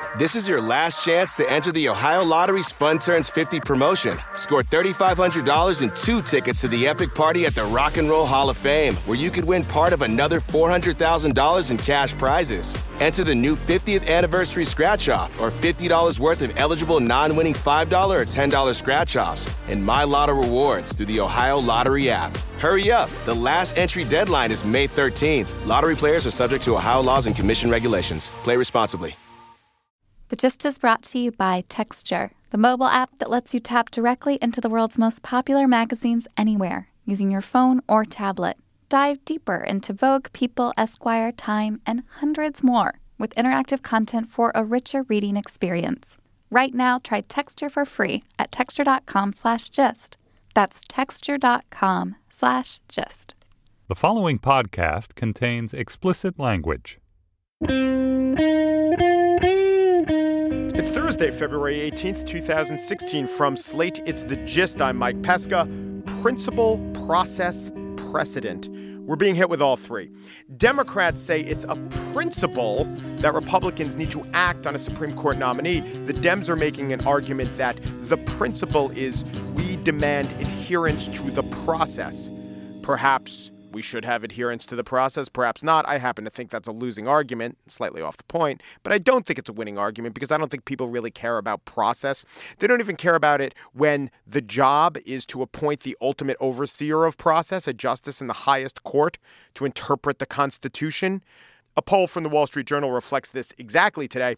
This is your last chance to enter the Ohio Lottery's Fun Turns 50 promotion. Score $3,500 and 2 tickets to the epic party at the Rock and Roll Hall of Fame, where you could win part of another $400,000 in cash prizes. Enter the new 50th anniversary scratch-off or $50 worth of eligible non-winning $5 or $10 scratch-offs and My Lotto rewards through the Ohio Lottery app. Hurry up. The last entry deadline is May 13th. Lottery players are subject to Ohio laws and commission regulations. Play responsibly. The Gist is brought to you by Texture, the mobile app that lets you tap directly into the world's most popular magazines anywhere, using your phone or tablet. Dive deeper into Vogue, People, Esquire, Time, and hundreds more with interactive content for a richer reading experience. Right now, try Texture for free at texture.com/gist. That's texture.com/gist. The following podcast contains explicit language. It's Thursday, February 18th, 2016. From Slate, it's The Gist. I'm Mike Pesca. Principle, process, precedent. We're being hit with all three. Democrats say it's a principle that Republicans need to act on a Supreme Court nominee. The Dems are making an argument that the principle is we demand adherence to the process. Perhaps we should have adherence to the process, perhaps not. I happen to think that's a losing argument, slightly off the point, but I don't think it's a winning argument because I don't think people really care about process. They don't even care about it when the job is to appoint the ultimate overseer of process, a justice in the highest court, to interpret the Constitution. A poll from the Wall Street Journal reflects this exactly today.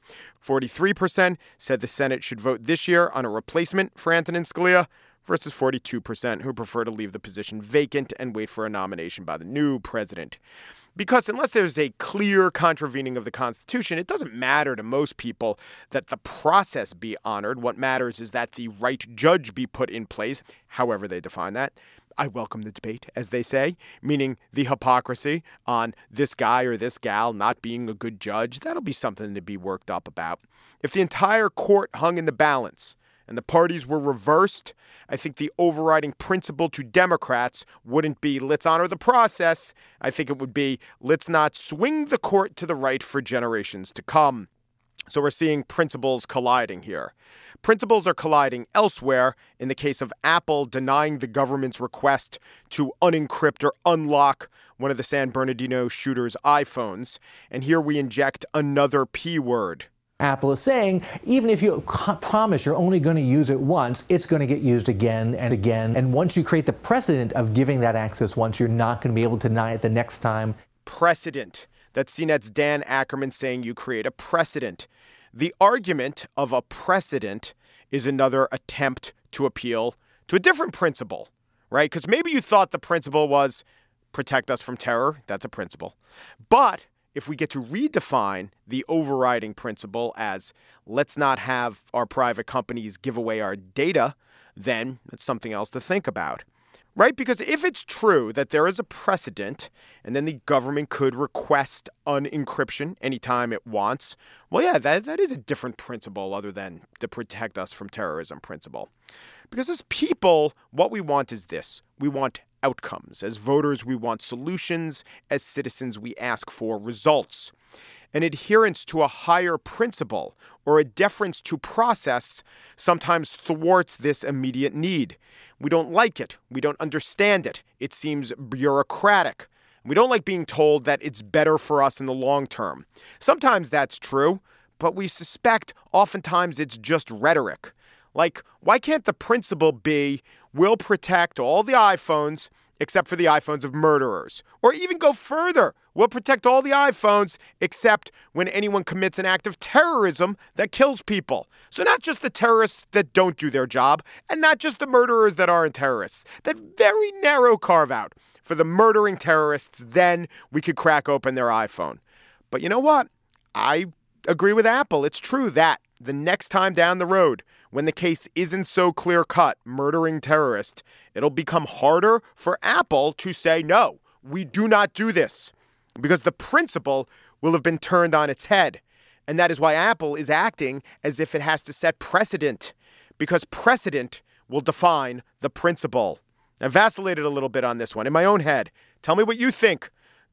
43% said the Senate should vote this year on a replacement for Antonin Scalia, versus 42% who prefer to leave the position vacant and wait for a nomination by the new president. Because unless there's a clear contravening of the Constitution, it doesn't matter to most people that the process be honored. What matters is that the right judge be put in place, however they define that. I welcome the debate, as they say, meaning the hypocrisy on this guy or this gal not being a good judge. That'll be something to be worked up about. If the entire court hung in the balance and the parties were reversed, I think the overriding principle to Democrats wouldn't be let's honor the process. I think it would be let's not swing the court to the right for generations to come. So we're seeing principles colliding here. Principles are colliding elsewhere in the case of Apple denying the government's request to unencrypt or unlock one of the San Bernardino shooter's iPhones. And here we inject another P word. Apple is saying, even if you promise you're only going to use it once, it's going to get used again and again. And once you create the precedent of giving that access once, you're not going to be able to deny it the next time. Precedent. That's CNET's Dan Ackerman saying you create a precedent. The argument of a precedent is another attempt to appeal to a different principle, right? Because maybe you thought the principle was protect us from terror. That's a principle. But if we get to redefine the overriding principle as let's not have our private companies give away our data, then that's something else to think about, right? Because if it's true that there is a precedent and then the government could request unencryption anytime it wants, well, yeah, that is a different principle other than the protect us from terrorism principle. Because as people, what we want is this. We want outcomes. As voters, we want solutions. As citizens, we ask for results. An adherence to a higher principle or a deference to process sometimes thwarts this immediate need. We don't like it. We don't understand it. It seems bureaucratic. We don't like being told that it's better for us in the long term. Sometimes that's true, but we suspect oftentimes it's just rhetoric. Like, why can't the principle be we'll protect all the iPhones except for the iPhones of murderers? Or even go further, we'll protect all the iPhones except when anyone commits an act of terrorism that kills people. So not just the terrorists that don't do their job, and not just the murderers that aren't terrorists. That very narrow carve out for the murdering terrorists, then we could crack open their iPhone. But you know what? I agree with Apple. It's true that the next time down the road, when the case isn't so clear-cut, murdering terrorist, it'll become harder for Apple to say, no, we do not do this, because the principle will have been turned on its head. And that is why Apple is acting as if it has to set precedent, because precedent will define the principle. I vacillated a little bit on this one in my own head. Tell me what you think.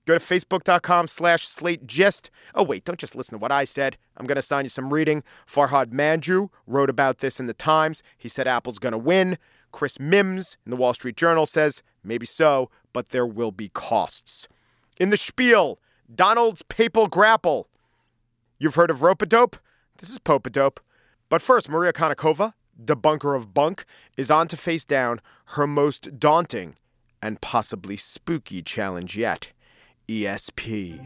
Go to facebook.com/SlateGist. Oh, wait, don't just listen to what I said. I'm going to assign you some reading. Farhad Manjoo wrote about this in the Times. He said Apple's going to win. Chris Mims in the Wall Street Journal says, maybe so, but there will be costs. In the Spiel, Donald's Papal Grapple. You've heard of rope-a-dope? This is pope-a-dope. But first, Maria Konnikova, debunker of bunk, is on to face down her most daunting and possibly spooky challenge yet, ESP.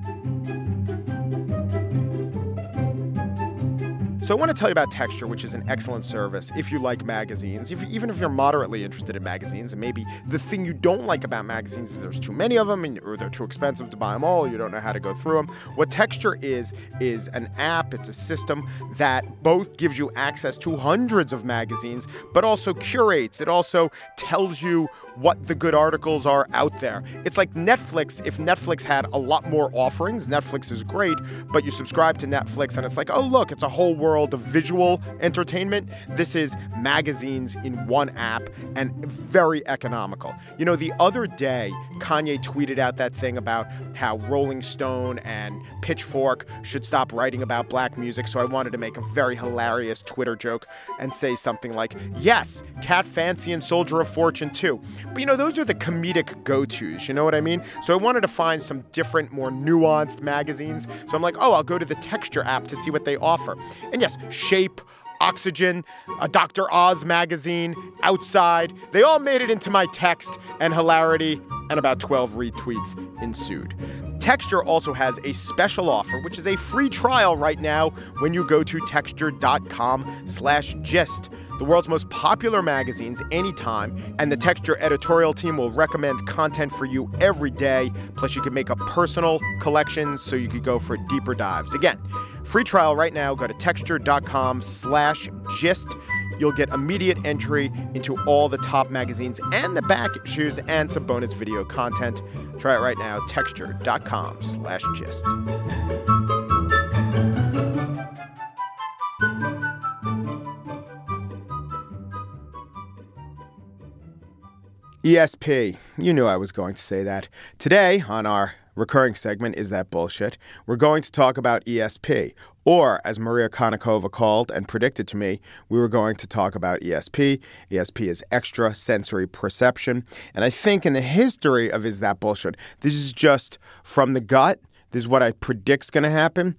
So I want to tell you about Texture, which is an excellent service if you like magazines, even if you're moderately interested in magazines, and maybe the thing you don't like about magazines is there's too many of them, or they're too expensive to buy them all, you don't know how to go through them. What Texture is an app, it's a system that both gives you access to hundreds of magazines, but also curates. It also tells you what the good articles are out there. It's like Netflix. If Netflix had a lot more offerings, Netflix is great, but you subscribe to Netflix and it's like, oh, look, it's a whole world of visual entertainment. This is magazines in one app and very economical. You know, the other day, Kanye tweeted out that thing about how Rolling Stone and Pitchfork should stop writing about black music. So I wanted to make a very hilarious Twitter joke and say something like, yes, Cat Fancy and Soldier of Fortune too. But, you know, those are the comedic go-tos, you know what I mean? So I wanted to find some different, more nuanced magazines. So I'm like, oh, I'll go to the Texture app to see what they offer. And yes, Shape, Oxygen, a Dr. Oz magazine, Outside, they all made it into my text, and hilarity and about 12 retweets ensued. Texture also has a special offer, which is a free trial right now when you go to texture.com/gist. The world's most popular magazines anytime, and the Texture editorial team will recommend content for you every day. Plus, you can make up personal collections so you could go for deeper dives. Again, free trial right now. Go to texture.com/gist. You'll get immediate entry into all the top magazines and the back issues and some bonus video content. Try it right now, texture.com/gist. ESP. You knew I was going to say that. Today, on our recurring segment, Is That Bullshit?, we're going to talk about ESP. Or, as Maria Konnikova called and predicted to me, we were going to talk about ESP. ESP is extrasensory perception. And I think in the history of Is That Bullshit?, this is just from the gut. This is what I predict's going to happen.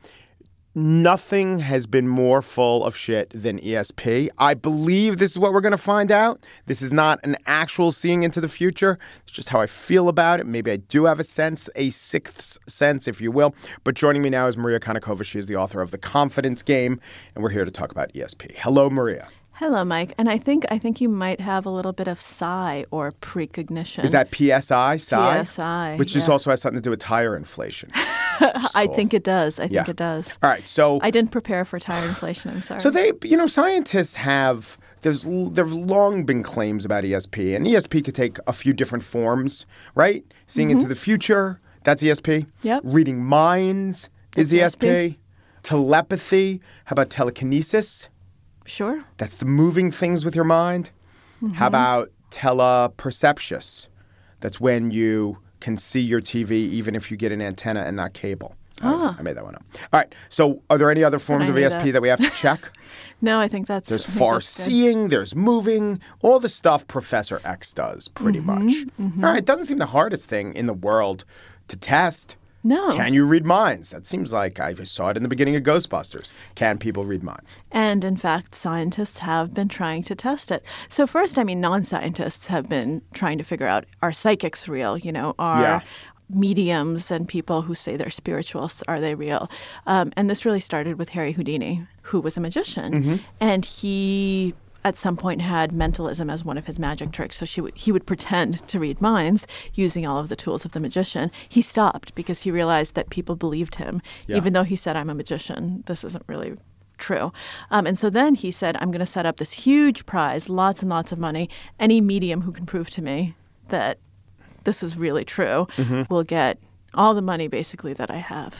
Nothing has been more full of shit than ESP. I believe this is what we're going to find out. This is not an actual seeing into the future. It's just how I feel about it. Maybe I do have a sense, a sixth sense, if you will. But joining me now is Maria Konnikova. She is the author of The Confidence Game, and we're here to talk about ESP. Hello, Maria. Hello, Mike. And I think you might have a little bit of psi or precognition. Is that PSI, psi? PSI, which just also has something to do with tire inflation. I think it does. I think it does. All right, so I didn't prepare for tire inflation. I'm sorry. So scientists have there've long been claims about ESP, and ESP could take a few different forms, right? Seeing into the future, that's ESP. Yep. Reading minds is ESP. Telepathy. How about telekinesis? Sure. That's the moving things with your mind. How about teleperceptious? That's when you can see your TV even if you get an antenna and not cable. I made that one up. All right. So are there any other forms of ESP that we have to check? No, I think that's... There's far seeing, there's moving, all the stuff Professor X does pretty much. All right. It doesn't seem the hardest thing in the world to test. No. Can you read minds? That seems like I saw it in the beginning of Ghostbusters. Can people read minds? And in fact, scientists have been trying to test it. So first, non-scientists have been trying to figure out, are psychics real? Are mediums and people who say they're spiritualists, are they real? And this really started with Harry Houdini, who was a magician. And he at some point had mentalism as one of his magic tricks. So he would pretend to read minds using all of the tools of the magician. He stopped because he realized that people believed him, even though he said, I'm a magician. This isn't really true. And so then he said, I'm going to set up this huge prize, lots and lots of money. Any medium who can prove to me that this is really true will get all the money basically that I have.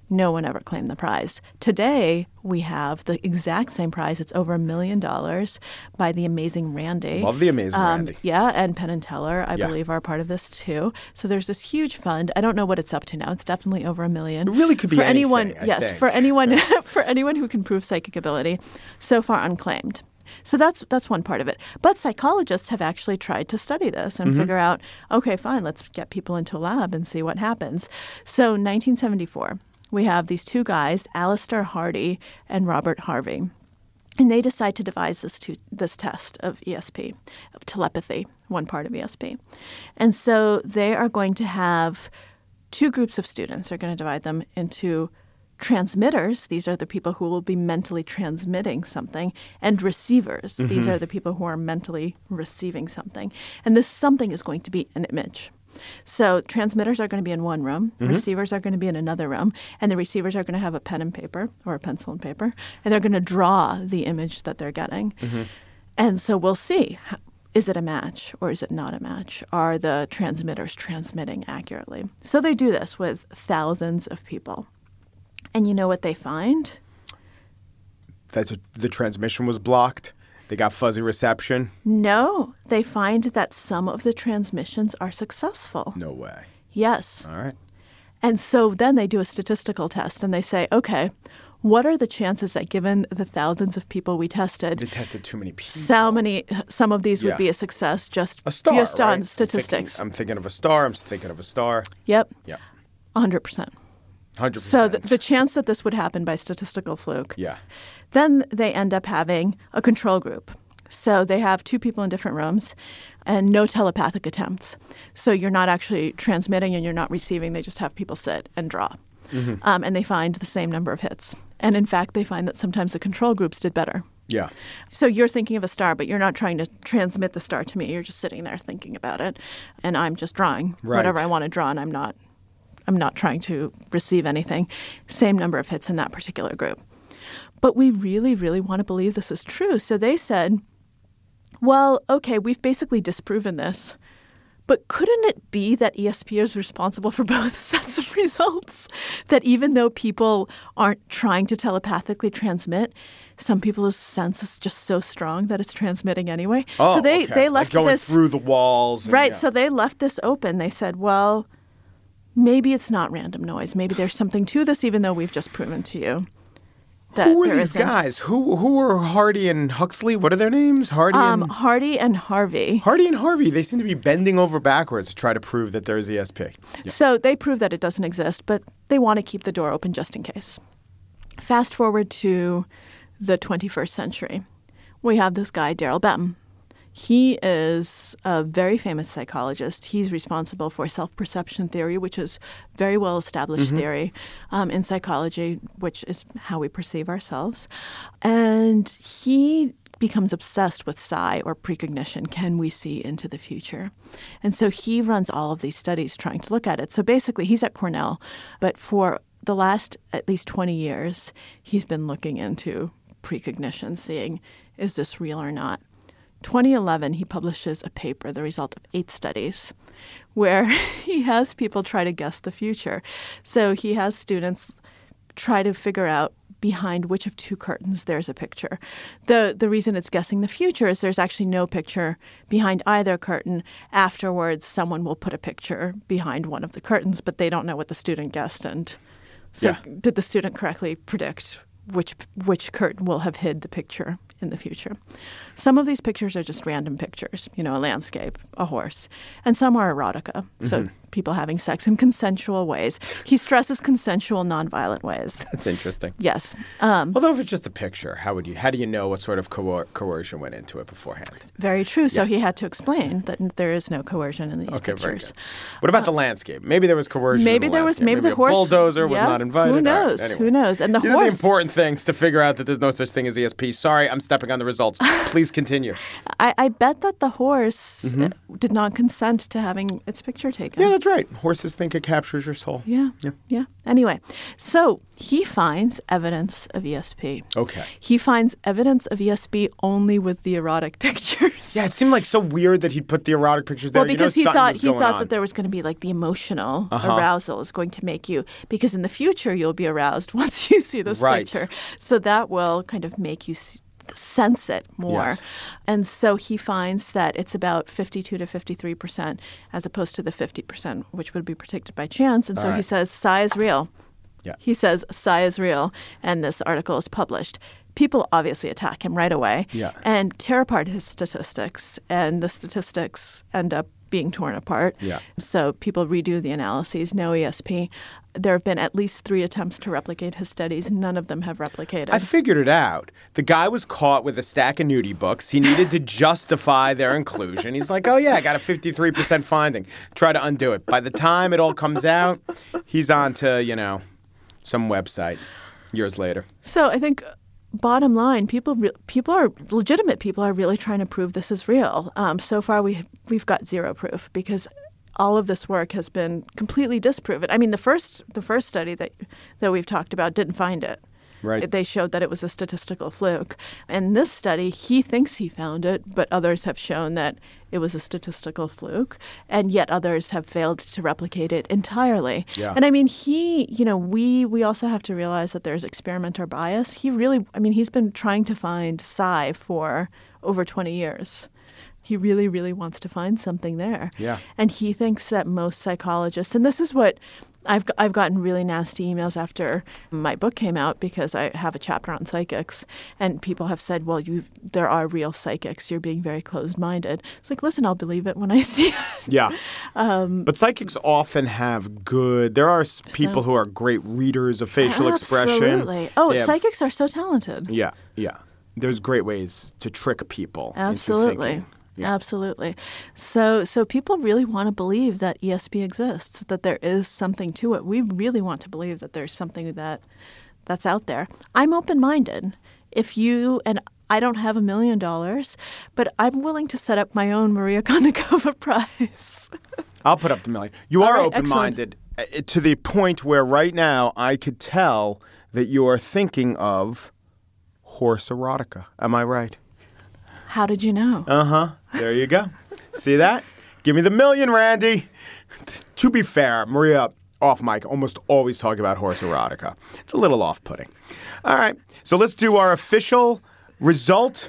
No one ever claimed the prize. Today, we have the exact same prize. It's over $1 million by The Amazing Randi. Love The Amazing Randi. Yeah, and Penn and Teller, I believe, are part of this too. So there's this huge fund. I don't know what it's up to now. It's definitely over $1 million. It really could be for anything, anyone. I Yes, think. for anyone, for anyone who can prove psychic ability. So far unclaimed. So that's one part of it. But psychologists have actually tried to study this and figure out, okay, fine, let's get people into a lab and see what happens. So 1974. We have these two guys, Alistair Hardy and Robert Harvey, and they decide to devise this test of ESP, of telepathy, one part of ESP. And so they are going to have two groups of students. They're going to divide them into transmitters. These are the people who will be mentally transmitting something, and receivers. These are the people who are mentally receiving something. And this something is going to be an image. So transmitters are going to be in one room, receivers are going to be in another room, and the receivers are going to have a pen and paper or a pencil and paper, and they're going to draw the image that they're getting. And so we'll see, is it a match or is it not a match? Are the transmitters transmitting accurately? So they do this with thousands of people. And you know what they find? That the transmission was blocked. They got fuzzy reception. No, they find that some of the transmissions are successful. No way. Yes. All right. And so then they do a statistical test and they say, okay, what are the chances that given the thousands of people we tested, They tested too many people. some of these would Yeah. be a success just A star, based on right? statistics? I'm thinking of a star. I'm thinking of a star. Yep, Yeah. 100%. 100%. So the chance that this would happen by statistical fluke. Yeah. Then they end up having a control group. So they have two people in different rooms and no telepathic attempts. So you're not actually transmitting and you're not receiving. They just have people sit and draw. And they find the same number of hits. And in fact, they find that sometimes the control groups did better. Yeah. So you're thinking of a star, but you're not trying to transmit the star to me. You're just sitting there thinking about it. And I'm just drawing whatever I want to draw, and I'm not trying to receive anything. Same number of hits in that particular group. But we really, really want to believe this is true. So they said, well, okay, we've basically disproven this. But couldn't it be that ESP is responsible for both sets of results? That even though people aren't trying to telepathically transmit, some people's sense is just so strong that it's transmitting anyway. Oh, so they okay. left like going this through the walls. And, right. yeah. So they left this open. They said, well, maybe it's not random noise. Maybe there's something to this, even though we've just proven to you that Who were there these isn't. guys? Who were Hardy and Huxley? What are their names? Hardy and Hardy and Harvey. Harvey. They seem to be bending over backwards to try to prove that there's ESP. Yeah. So they prove that it doesn't exist, but they want to keep the door open just in case. Fast forward to the 21st century. We have this guy, Daryl Bentham. He is a very famous psychologist. He's responsible for self-perception theory, which is very well-established theory in psychology, which is how we perceive ourselves. And he becomes obsessed with psi, or precognition. Can we see into the future? And so he runs all of these studies trying to look at it. So basically, he's at Cornell, but for the last at least 20 years, he's been looking into precognition, seeing, is this real or not? 2011, he publishes a paper, the result of 8 studies, where he has people try to guess the future. So he has students try to figure out behind which of 2 curtains there's a picture. The reason it's guessing the future is there's actually no picture behind either curtain. Afterwards, someone will put a picture behind one of the curtains, but they don't know what the student guessed. And so did the student correctly predict which curtain will have hid the picture in the future? Some of these pictures are just random pictures, a landscape, a horse, and some are erotica, so people having sex in consensual ways. He stresses consensual, nonviolent ways. That's interesting. Yes. Although if it's just a picture, how do you know what sort of coercion went into it beforehand? Very true. So he had to explain that there is no coercion in these Okay, very pictures. good. What about the landscape? Maybe there was coercion. Maybe in the there was. landscape. Maybe the a horse bulldozer was yeah, not invited. Who All right, knows? anyway. Who knows? And the These are the horse. important things to figure out that there's no such thing as ESP. Sorry, I'm stepping on the results. Please continue. I bet that the horse did not consent to having its picture taken. Yeah, that's right. Horses think it captures your soul. Yeah. Anyway, so he finds evidence of ESP. Okay. He finds evidence of ESP only with the erotic pictures. Yeah, it seemed like so weird that he'd put the erotic pictures there. Well, because he thought that that there was going to be like the emotional arousal is going to make you, because in the future you'll be aroused once you see this picture. So that will kind of make you sense it more. Yes. And so he finds that it's about 52 to 53% as opposed to the 50%, which would be predicted by chance. And so he says, psi is real. Yeah. He says, psi is real. And this article is published. People obviously attack him right away and tear apart his statistics. And the statistics end up being torn apart. Yeah. So people redo the analyses, no ESP. There have been at least 3 attempts to replicate his studies. None of them have replicated. I figured it out. The guy was caught with a stack of nudie books. He needed to justify their inclusion. He's like, oh, yeah, I got a 53% finding. Try to undo it. By the time it all comes out, he's on to, some website years later. So I think bottom line, people are legitimate. People are really trying to prove this is real. So far, we've got zero proof because all of this work has been completely disproven. I mean, the first study that we've talked about didn't find it. Right. They showed that it was a statistical fluke. And this study, he thinks he found it, but others have shown that it was a statistical fluke, and yet others have failed to replicate it entirely. Yeah. And I mean, we also have to realize that there's experimenter bias. He's been trying to find psi for over 20 years. He really, really wants to find something there. Yeah. And he thinks that most psychologists, and this is what I've gotten really nasty emails after my book came out because I have a chapter on psychics, and people have said, well, there are real psychics. You're being very closed-minded. It's like, listen, I'll believe it when I see it. Yeah. But psychics often have there are people who are great readers of facial expression. Absolutely. Oh, psychics are so talented. Yeah, yeah. There's great ways to trick people Absolutely. into thinking. Yeah. Absolutely. So people really want to believe that ESP exists, that there is something to it. We really want to believe that there's something that's out there. I'm open-minded. And I don't have $1 million, but I'm willing to set up my own Maria Konnikova Prize. I'll put up the $1 million. You are open-minded to the point where right now I could tell that you are thinking of horse erotica. Am I right? How did you know? Uh-huh. There you go. See that? Give me the $1 million, Randy. To be fair, Maria, off mic, almost always talking about horse erotica. It's a little off-putting. All right. So let's do our official result.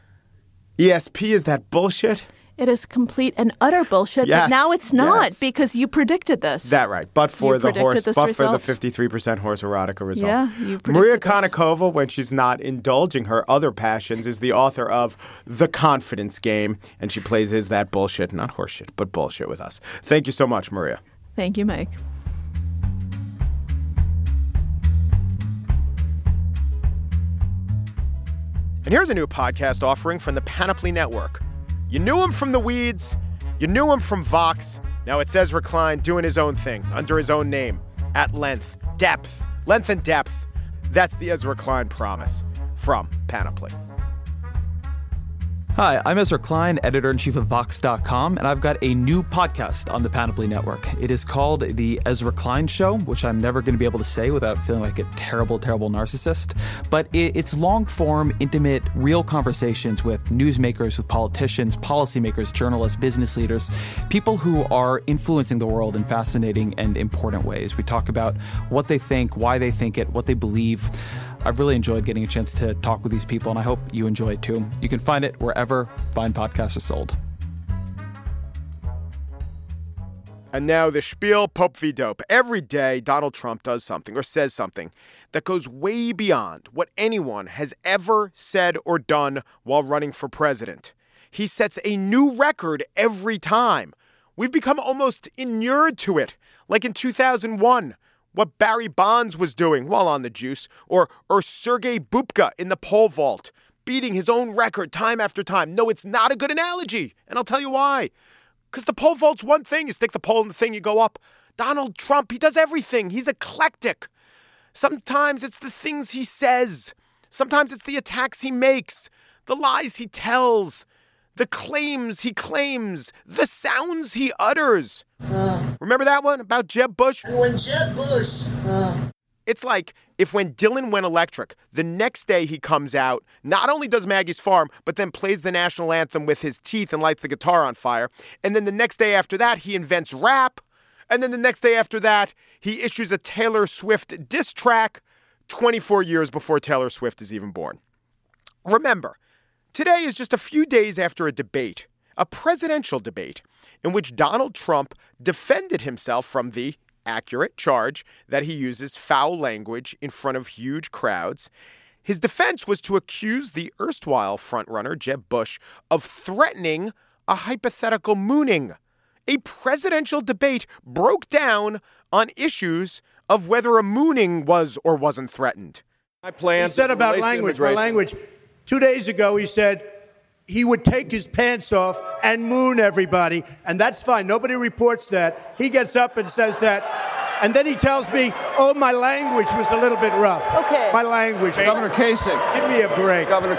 ESP, is that bullshit? It is complete and utter bullshit, yes, but now it's not because you predicted this. That right. But for the 53% horse erotica result. Yeah, you predicted Maria Konnikova, when she's not indulging her other passions, is the author of The Confidence Game, and she plays Is That Bullshit? Not horseshit, but bullshit with us. Thank you so much, Maria. Thank you, Mike. And here's a new podcast offering from the Panoply Network. You knew him from The Weeds. You knew him from Vox. Now it's Ezra Klein doing his own thing under his own name. At length. Depth. Length and depth. That's the Ezra Klein promise from Panoply. Hi, I'm Ezra Klein, editor-in-chief of Vox.com, and I've got a new podcast on the Panoply Network. It is called The Ezra Klein Show, which I'm never going to be able to say without feeling like a terrible, terrible narcissist. But it's long-form, intimate, real conversations with newsmakers, with politicians, policymakers, journalists, business leaders, people who are influencing the world in fascinating and important ways. We talk about what they think, why they think it, what they believe. I've really enjoyed getting a chance to talk with these people, and I hope you enjoy it too. You can find it wherever fine podcasts are sold. And now the spiel, Pope v. Dope. Every day, Donald Trump does something or says something that goes way beyond what anyone has ever said or done while running for president. He sets a new record every time. We've become almost inured to it, like in 2001. What Barry Bonds was doing while on the juice, or Sergei Bubka in the pole vault, beating his own record time after time. No, it's not a good analogy, and I'll tell you why. Because the pole vault's one thing. You stick the pole in the thing, you go up. Donald Trump, he does everything. He's eclectic. Sometimes it's the things he says. Sometimes it's the attacks he makes, the lies he tells, the claims he claims, the sounds he utters. Remember that one about Jeb Bush? When Jeb Bush It's like if when Dylan went electric, the next day he comes out, not only does Maggie's Farm, but then plays the national anthem with his teeth and lights the guitar on fire. And then the next day after that, he invents rap. And then the next day after that, he issues a Taylor Swift diss track 24 years before Taylor Swift is even born. Remember, today is just a few days after a debate, a presidential debate, in which Donald Trump defended himself from the accurate charge that he uses foul language in front of huge crowds. His defense was to accuse the erstwhile frontrunner, Jeb Bush, of threatening a hypothetical mooning. A presidential debate broke down on issues of whether a mooning was or wasn't threatened. He said about language, my language. 2 days ago, he said he would take his pants off and moon everybody, and that's fine. Nobody reports that. He gets up and says that, and then he tells me, oh, my language was a little bit rough. Okay. My language. Governor Kasich. Give me a break. Governor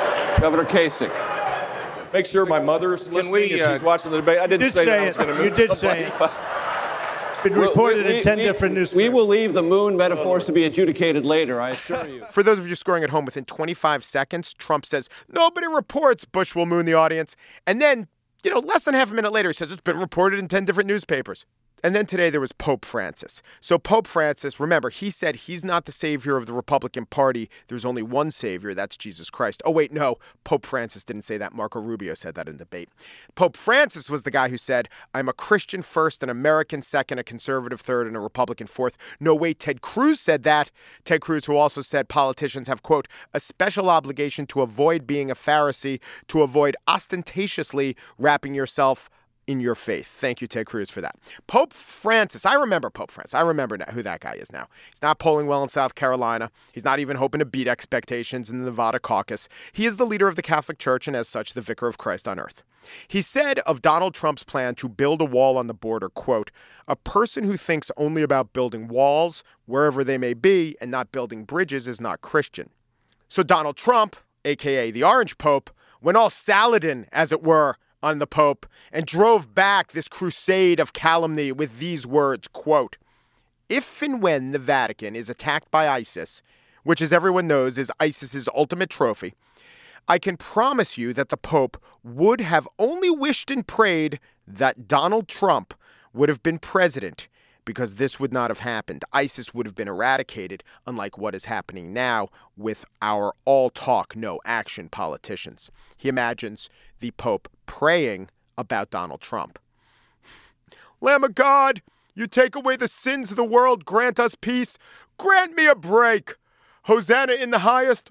Kasich. Make sure my mother's listening if she's watching the debate. I didn't say that I was going to moon. You did say it. It's been reported in 10 different newspapers. We will leave the moon metaphors to be adjudicated later, I assure you. For those of you scoring at home, within 25 seconds, Trump says, nobody reports Bush will moon the audience. And then, less than half a minute later, he says it's been reported in 10 different newspapers. And then today there was Pope Francis. So Pope Francis, remember, he said he's not the savior of the Republican Party. There's only one savior. That's Jesus Christ. Oh, wait, no. Pope Francis didn't say that. Marco Rubio said that in debate. Pope Francis was the guy who said, I'm a Christian first, an American second, a conservative third, and a Republican fourth. No way. Ted Cruz said that. Ted Cruz, who also said politicians have, quote, a special obligation to avoid being a Pharisee, to avoid ostentatiously wrapping yourself in your faith. Thank you, Ted Cruz, for that. Pope Francis. I remember Pope Francis. I remember who that guy is now. He's not polling well in South Carolina. He's not even hoping to beat expectations in the Nevada caucus. He is the leader of the Catholic Church and, as such, the vicar of Christ on earth. He said of Donald Trump's plan to build a wall on the border, quote, a person who thinks only about building walls, wherever they may be, and not building bridges is not Christian. So Donald Trump, a.k.a. the Orange Pope, went all Saladin, as it were, on the Pope and drove back this crusade of calumny with these words, quote, if and when the Vatican is attacked by ISIS, which as everyone knows is ISIS's ultimate trophy, I can promise you that the Pope would have only wished and prayed that Donald Trump would have been president, because this would not have happened. ISIS would have been eradicated, unlike what is happening now with our all talk, no action politicians. He imagines the Pope praying about Donald Trump. Lamb of God, you take away the sins of the world, grant us peace. Grant me a break. Hosanna in the highest.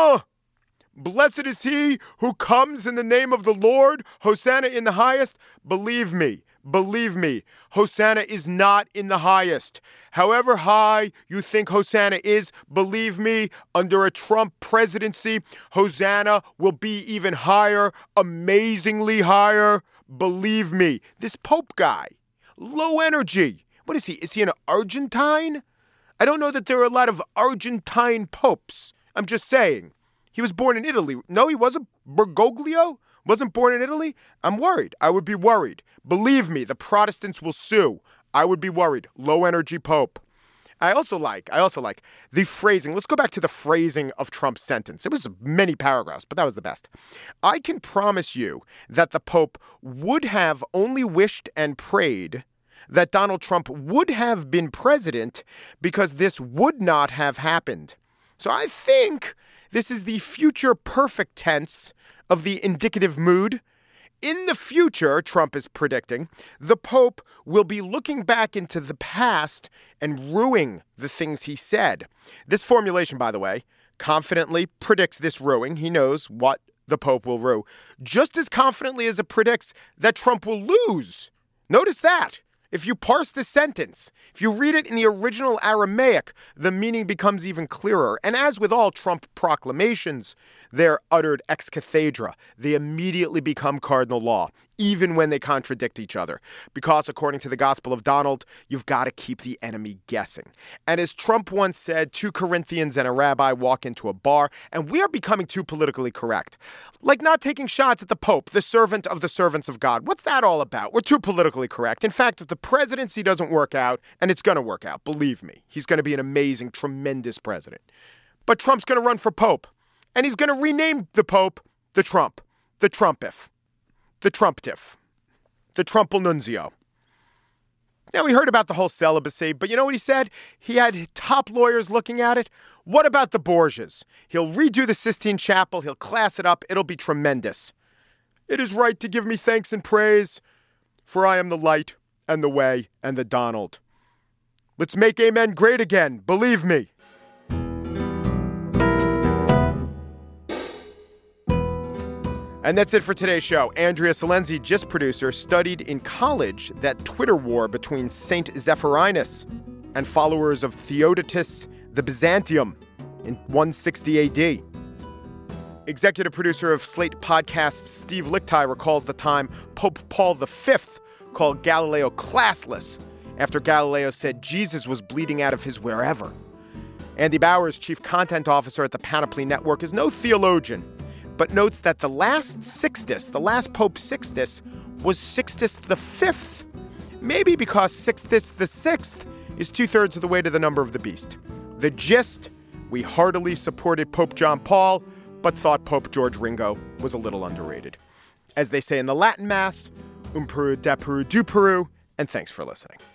Blessed is he who comes in the name of the Lord. Hosanna in the highest. Believe me, Hosanna is not in the highest. However high you think Hosanna is, believe me, under a Trump presidency, Hosanna will be even higher, amazingly higher. Believe me. This Pope guy, low energy. What is he? Is he an Argentine? I don't know that there are a lot of Argentine popes. I'm just saying. He was born in Italy. No, he wasn't. Bergoglio wasn't born in Italy. I'm worried. I would be worried. Believe me, the Protestants will sue. I would be worried. Low energy Pope. I also like the phrasing. Let's go back to the phrasing of Trump's sentence. It was many paragraphs, but that was the best. I can promise you that the Pope would have only wished and prayed that Donald Trump would have been president because this would not have happened. So I think this is the future perfect tense of the indicative mood. In the future, Trump is predicting, the Pope will be looking back into the past and rueing the things he said. This formulation, by the way, confidently predicts this rueing. He knows what the Pope will rue, just as confidently as it predicts that Trump will lose. Notice that. If you parse this sentence, if you read it in the original Aramaic, the meaning becomes even clearer. And as with all Trump proclamations, they're uttered ex cathedra. They immediately become cardinal law. even when they contradict each other. Because according to the Gospel of Donald, you've got to keep the enemy guessing. And as Trump once said, 2 Corinthians and a rabbi walk into a bar, and we are becoming too politically correct. Like not taking shots at the Pope, the servant of the servants of God. What's that all about? We're too politically correct. In fact, if the presidency doesn't work out, and it's going to work out, believe me, he's going to be an amazing, tremendous president. But Trump's going to run for Pope, and he's going to rename the Pope the Trump, the Trumpif. The Trumptiff, the Trumple Nunzio. Now, we heard about the whole celibacy, but you know what he said? He had top lawyers looking at it. What about the Borgias? He'll redo the Sistine Chapel. He'll class it up. It'll be tremendous. It is right to give me thanks and praise, for I am the light and the way and the Donald. Let's make amen great again. Believe me. And that's it for today's show. Andrea Salenzi, GIST producer, studied in college that Twitter war between Saint Zephyrinus and followers of Theodotus the Byzantium in 160 AD. Executive producer of Slate podcasts Steve Lickteig recalls the time Pope Paul V called Galileo classless after Galileo said Jesus was bleeding out of his wherever. Andy Bowers, chief content officer at the Panoply Network, is no theologian, but notes that the last Pope Sixtus, was Sixtus V. Maybe because Sixtus VI is 2/3 of the way to the number of the beast. The gist: we heartily supported Pope John Paul, but thought Pope George Ringo was a little underrated. As they say in the Latin Mass, Peru, de Peru, du Peru, and thanks for listening.